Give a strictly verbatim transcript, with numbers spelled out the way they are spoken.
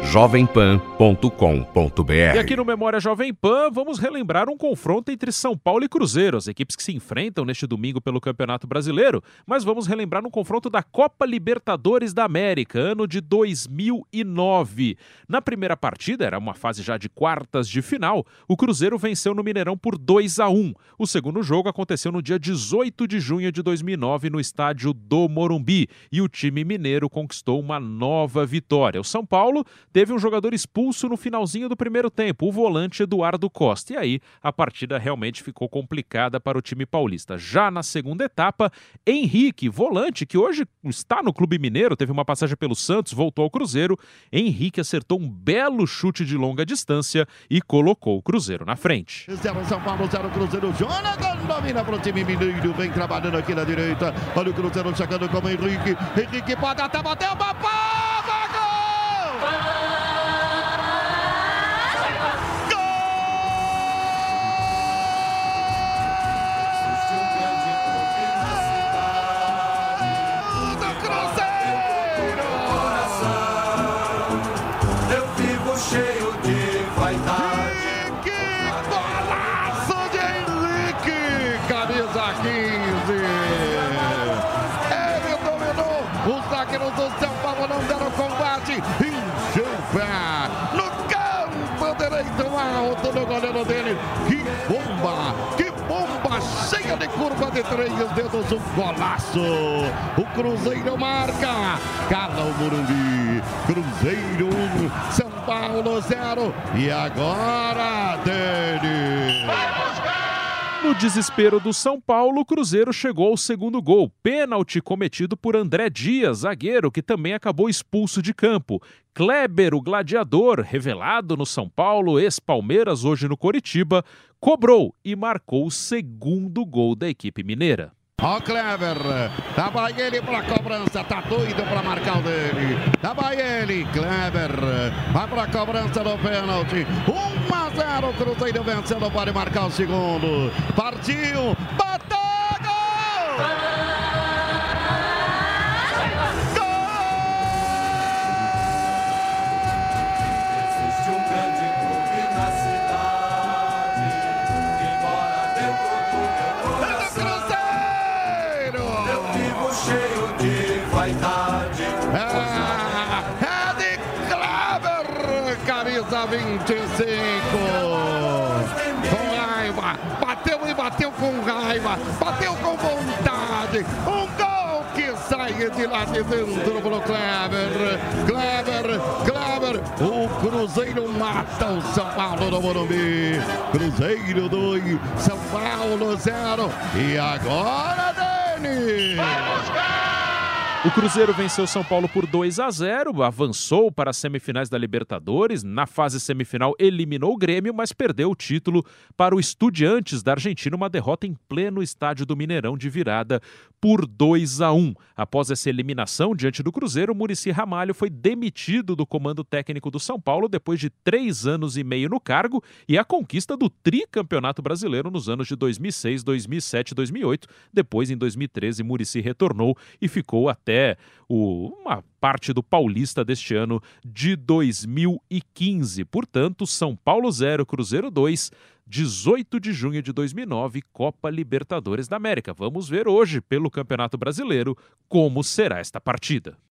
jovem pan ponto com ponto b r. E aqui no Memória Jovem Pan, vamos relembrar um confronto entre São Paulo e Cruzeiro, as equipes que se enfrentam neste domingo pelo Campeonato Brasileiro, mas vamos relembrar um confronto da Copa Libertadores da América, ano de dois mil e nove. Na primeira partida, era uma fase já de quartas de final, o Cruzeiro venceu no Mineirão por dois a um. O segundo jogo aconteceu no dia dezoito de junho de dois mil e nove, no estádio do Morumbi, e o time mineiro conquistou uma nova vitória. O São Paulo teve um jogador expulso no finalzinho do primeiro tempo, o volante Eduardo Costa. E aí a partida realmente ficou complicada para o time paulista. Já na segunda etapa, Henrique, volante que hoje está no Clube Mineiro, teve uma passagem pelo Santos, voltou ao Cruzeiro. Henrique acertou um belo chute de longa distância e colocou o Cruzeiro na frente. zero São Paulo, zero Cruzeiro. Jonathan domina para o time mineiro, vem trabalhando aqui na direita. Olha o Cruzeiro chegando como Henrique. Henrique pode até bater uma bola, gol! Do São Paulo não deram combate, encheu o pé no campo direito alto do goleiro dele. Que bomba, que bomba cheia de curva de três dedos, um golaço. O Cruzeiro marca, cala o Morumbi. Cruzeiro um, São Paulo zero. E agora dele. No desespero do São Paulo, o Cruzeiro chegou ao segundo gol. Pênalti cometido por André Dias, zagueiro, que também acabou expulso de campo. Kleber, o gladiador, revelado no São Paulo, ex-Palmeiras, hoje no Coritiba, cobrou e marcou o segundo gol da equipe mineira. Ó o Kleber, tava ele pra cobrança, tá doido pra marcar o dele. Tava ele, Kleber, vai pra cobrança do pênalti. um a zero, Cruzeiro vencendo, pode marcar o segundo. Partiu, bateu, gol! É de Kleber, camisa vinte e cinco. Com raiva, bateu e bateu com raiva, bateu com vontade. Um gol que sai de lá de dentro pro Kleber. Kleber, Kleber, o Cruzeiro mata o São Paulo no Morumbi. Cruzeiro dois, São Paulo zero. E agora, Dani! O Cruzeiro venceu São Paulo por dois a zero, avançou para as semifinais da Libertadores. Na fase semifinal eliminou o Grêmio, mas perdeu o título para o Estudiantes da Argentina, uma derrota em pleno estádio do Mineirão de virada por dois a um. Após essa eliminação diante do Cruzeiro, Muricy Ramalho foi demitido do comando técnico do São Paulo depois de três anos e meio no cargo e a conquista do tricampeonato brasileiro nos anos de dois mil e seis, dois mil e sete e dois mil e oito. Depois, em dois mil e treze, Muricy retornou e ficou até até o, uma parte do Paulista deste ano de dois mil e quinze. Portanto, São Paulo zero, Cruzeiro dois, dezoito de junho de dois mil e nove, Copa Libertadores da América. Vamos ver hoje, pelo Campeonato Brasileiro, como será esta partida.